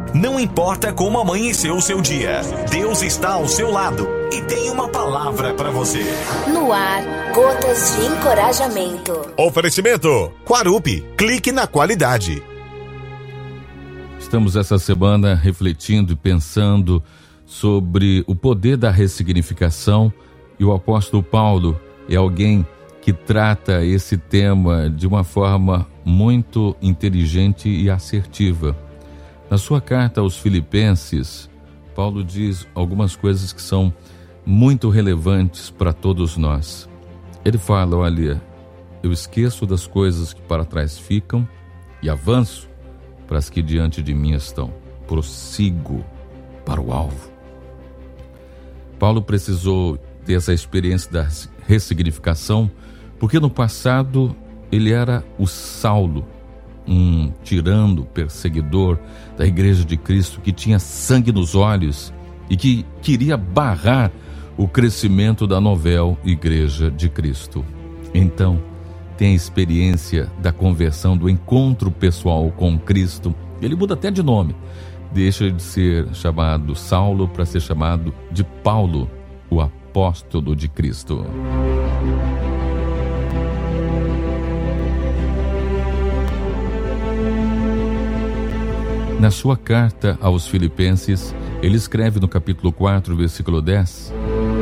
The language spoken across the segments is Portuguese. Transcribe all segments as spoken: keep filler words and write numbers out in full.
Não importa como amanheceu o seu dia, Deus está ao seu lado e tem uma palavra para você. No ar, Gotas de Encorajamento. Oferecimento Quarup, clique na qualidade. Estamos essa semana refletindo e pensando sobre o poder da ressignificação, e o apóstolo Paulo é alguém que trata esse tema de uma forma muito inteligente e assertiva. Na sua carta aos Filipenses, Paulo diz algumas coisas que são muito relevantes para todos nós. Ele fala, olha, eu esqueço das coisas que para trás ficam e avanço para as que diante de mim estão. Prossigo para o alvo. Paulo precisou ter essa experiência da ressignificação, porque no passado ele era o Saulo, um tirano, perseguidor da Igreja de Cristo, que tinha sangue nos olhos e que queria barrar o crescimento da novel Igreja de Cristo. Então, tem a experiência da conversão, do encontro pessoal com Cristo. Ele muda até de nome, deixa de ser chamado Saulo para ser chamado de Paulo, o apóstolo de Cristo. Na sua carta aos Filipenses, ele escreve no capítulo quatro, versículo dez: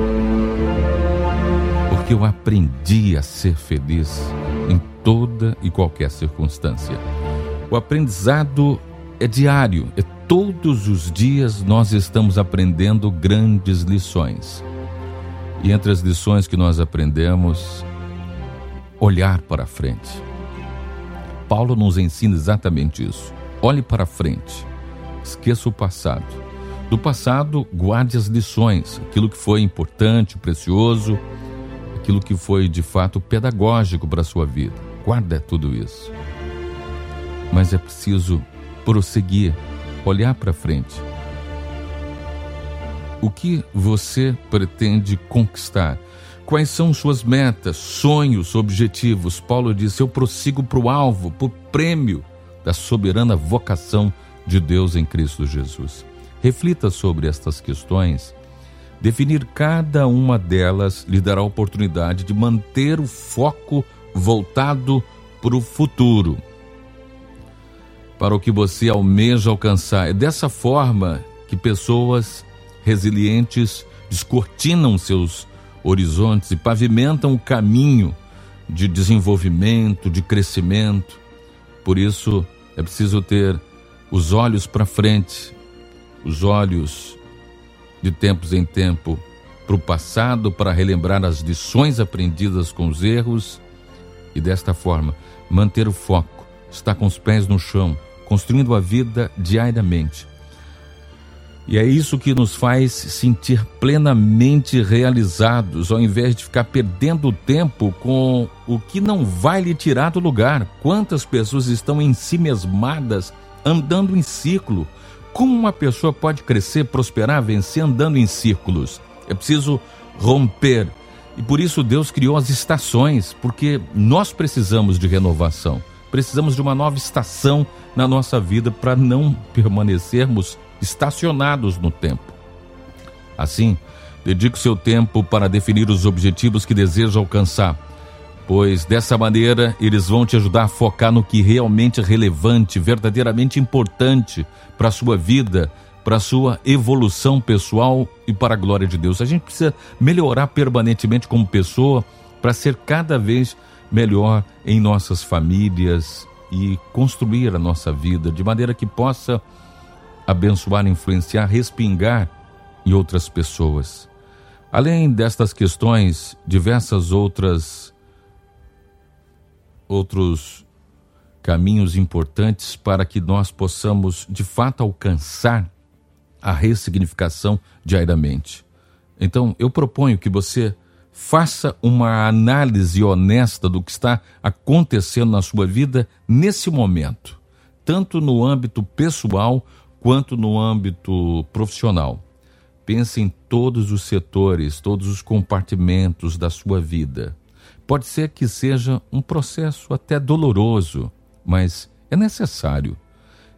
porque eu aprendi a ser feliz em toda e qualquer circunstância. O aprendizado é diário, é todos os dias nós estamos aprendendo grandes lições. E entre as lições que nós aprendemos, olhar para frente. Paulo nos ensina exatamente isso. Olhe para frente, esqueça o passado. Do passado, guarde as lições, aquilo que foi importante, precioso, aquilo que foi de fato pedagógico para a sua vida. Guarda tudo isso. Mas é preciso prosseguir, olhar para frente. O que você pretende conquistar? Quais são suas metas, sonhos, objetivos? Paulo disse, eu prossigo para o alvo, para o prêmio da soberana vocação de Deus em Cristo Jesus. Reflita sobre estas questões. Definir cada uma delas lhe dará a oportunidade de manter o foco voltado para o futuro, para o que você almeja alcançar. É dessa forma que pessoas resilientes descortinam seus horizontes e pavimentam o caminho de desenvolvimento, de crescimento. Por isso, é preciso ter os olhos para frente, os olhos de tempos em tempo para o passado, para relembrar as lições aprendidas com os erros e, desta forma, manter o foco, estar com os pés no chão, construindo a vida diariamente. E é isso que nos faz sentir plenamente realizados, ao invés de ficar perdendo tempo com o que não vai lhe tirar do lugar. Quantas pessoas estão em si mesmadas, andando em círculo? Como uma pessoa pode crescer, prosperar, vencer andando em círculos? É preciso romper. E por isso Deus criou as estações, porque nós precisamos de renovação. Precisamos de uma nova estação na nossa vida para não permanecermos estacionados no tempo. Assim, dedique seu tempo para definir os objetivos que deseja alcançar, pois dessa maneira eles vão te ajudar a focar no que realmente é relevante, verdadeiramente importante para a sua vida, para a sua evolução pessoal e para a glória de Deus. A gente precisa melhorar permanentemente como pessoa para ser cada vez melhor em nossas famílias e construir a nossa vida de maneira que possa abençoar, influenciar, respingar em outras pessoas. Além destas questões, diversas outras outros caminhos importantes para que nós possamos de fato alcançar a ressignificação diariamente. Então, eu proponho que você faça uma análise honesta do que está acontecendo na sua vida nesse momento, tanto no âmbito pessoal quanto no âmbito profissional. Pense em todos os setores, todos os compartimentos da sua vida. Pode ser que seja um processo até doloroso, mas é necessário.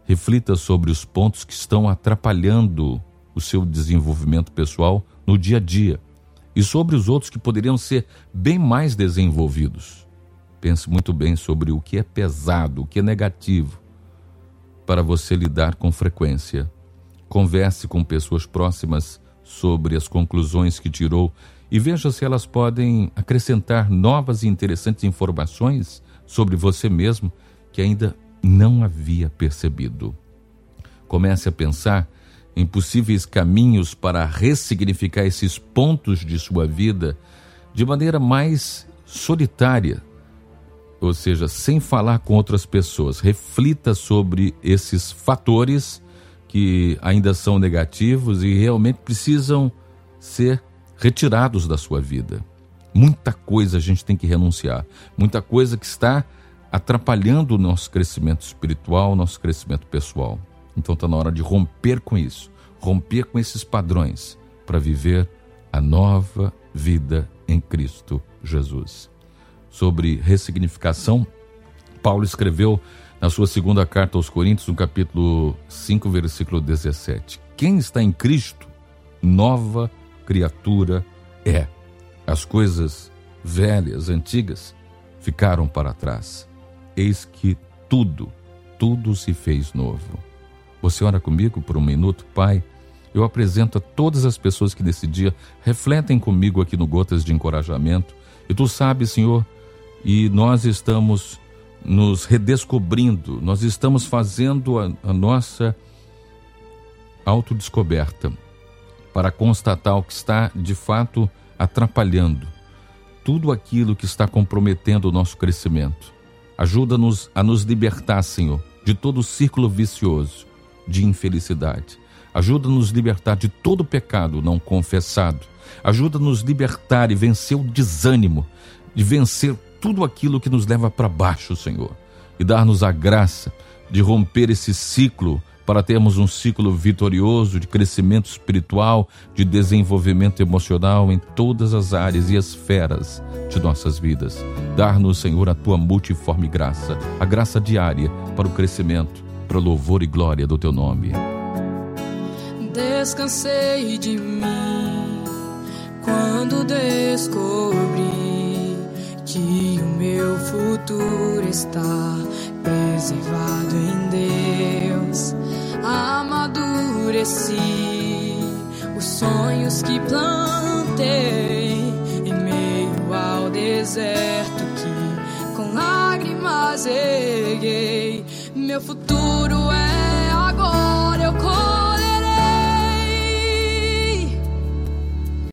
Reflita sobre os pontos que estão atrapalhando o seu desenvolvimento pessoal no dia a dia e sobre os outros que poderiam ser bem mais desenvolvidos. Pense muito bem sobre o que é pesado, o que é negativo, para você lidar com frequência. Converse com pessoas próximas sobre as conclusões que tirou e veja se elas podem acrescentar novas e interessantes informações sobre você mesmo que ainda não havia percebido. Comece a pensar em possíveis caminhos para ressignificar esses pontos de sua vida de maneira mais solitária, ou seja, sem falar com outras pessoas. Reflita sobre esses fatores que ainda são negativos e realmente precisam ser retirados da sua vida. Muita coisa a gente tem que renunciar, muita coisa que está atrapalhando o nosso crescimento espiritual, o nosso crescimento pessoal. Então está na hora de romper com isso, romper com esses padrões para viver a nova vida em Cristo Jesus. Sobre ressignificação, Paulo escreveu na sua segunda carta aos Coríntios, no capítulo cinco, versículo dezessete. Quem está em Cristo, nova criatura é. As coisas velhas, antigas, ficaram para trás. Eis que tudo, tudo se fez novo. Você ora comigo por um minuto? Pai, eu apresento a todas as pessoas que nesse dia refletem comigo aqui no Gotas de Encorajamento. E Tu sabes, Senhor, e nós estamos nos redescobrindo, nós estamos fazendo a, a nossa autodescoberta para constatar o que está, de fato, atrapalhando tudo aquilo que está comprometendo o nosso crescimento. Ajuda-nos a nos libertar, Senhor, de todo o círculo vicioso de infelicidade. Ajuda-nos a libertar de todo pecado não confessado. Ajuda-nos a libertar e vencer o desânimo, de vencer tudo aquilo que nos leva para baixo, Senhor, e dar-nos a graça de romper esse ciclo para termos um ciclo vitorioso de crescimento espiritual, de desenvolvimento emocional em todas as áreas e esferas de nossas vidas. Dar-nos, Senhor, a Tua multiforme graça, a graça diária para o crescimento, para o louvor e glória do Teu nome. Descansei de mim quando descobri que o meu futuro está preservado em Deus. Amadureci os sonhos que plantei em meio ao deserto que com lágrimas erguei. Meu futuro é agora.